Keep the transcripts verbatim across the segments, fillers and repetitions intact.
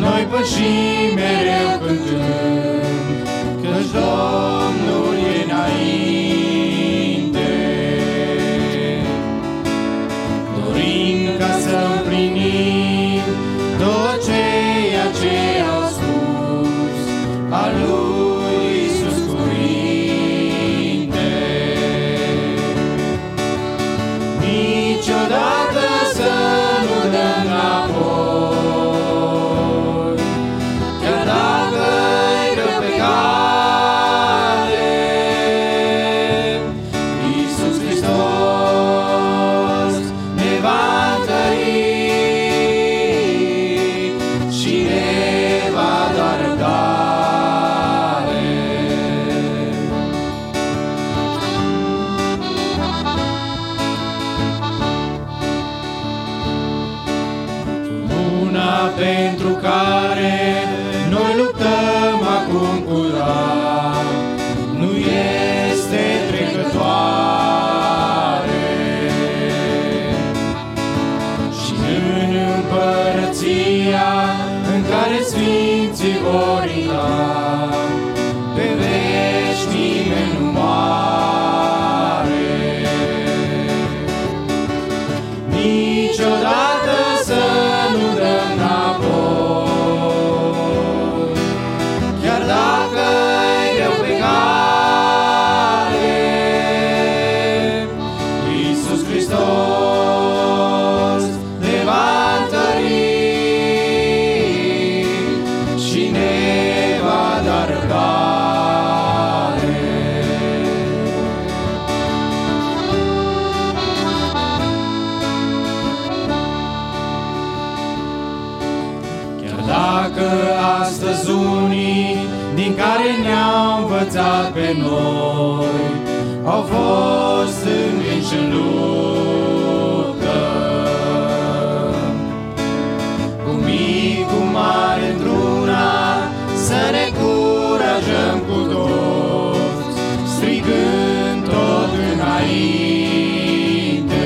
noi pășim mereu cântând, căci Domnul e înainte. Dorim ca să împlinim tot ceea ce au spus al lui Iisus cuvinte. Niciodată să nu dăm înapoi, chiar dacă-i greu pe cale. Iisus Hristos ne va întări și ne va da răbdare. Una pentru care noi luptăm acum curat nu este trecătoare, și în împărăția în care sfinții vor intra, pe veci nimeni nu moare. Niciodată să nu dăm înapoi, chiar dacă-i greu pe cale. Iisus Hristos ne va întări și ne va da răbdare. Chiar dacă astăzi unii din care ne-au învățat pe noi au fost învinși în luptă, cu mic, cu mare într-una, să ne curajăm cu toți, strigând tot înainte.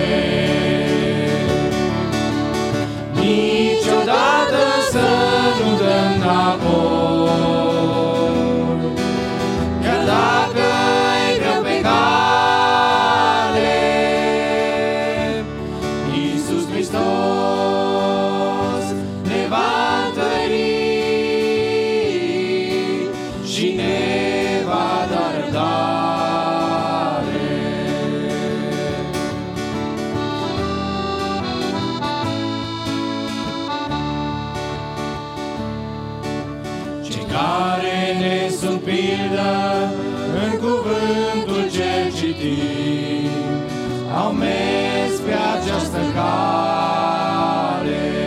Niciodată să nu dăm înapoi, chiar dacă-i greu pe cale. Iisus Hristos ne va întări și ne va da răbdare. Cei care ne sunt pildă în cuvântul ce citim au mers pe această cale.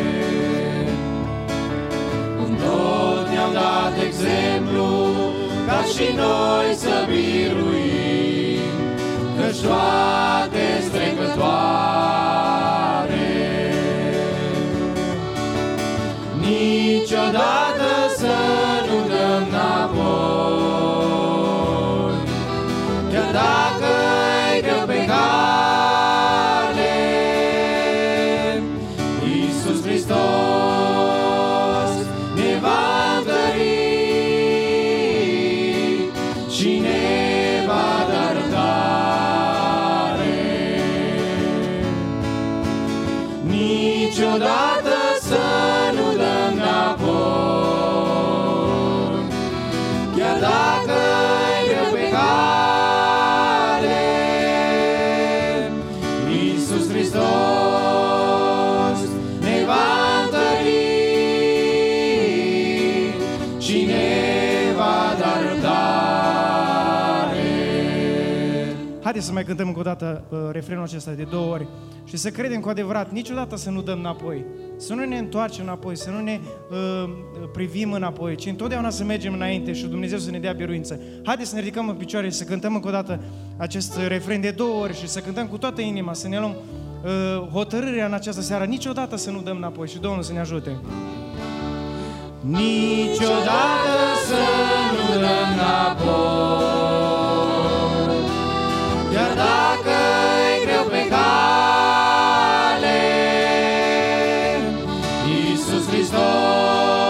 În tot ne-au dat exemplu ca și noi să biruim, căci toate-s trecătoare. Niciodată să nu dăm înapoi, chiar dacă-i greu pe cale. Iisus Hristos ne va întări și ne va da răbdare. Niciodată să nu dăm înapoi, chiar dacă-i greu pe cale. Iisus Hristos ne va întări și ne va da răbdare. Haideți să mai cântăm încă o dată uh, refrenul acesta de două ori și să credem cu adevărat, niciodată să nu dăm înapoi, să nu ne întoarcem înapoi, să nu ne uh, privim înapoi, ci întotdeauna să mergem înainte și Dumnezeu să ne dea biruință. Haideți să ne ridicăm în picioare și să cântăm încă o dată acest refren de două ori și să cântăm cu toată inima, să ne luăm uh, hotărârea în această seară, niciodată să nu dăm înapoi și Domnul să ne ajute. Niciodată să nu dăm înapoi, chiar dacă-i greu pe cale. Iisus Hristos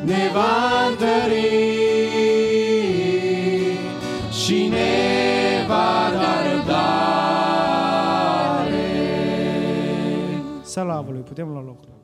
ne va întări și ne va da răbdare. Slavă Lui, putem lua locul.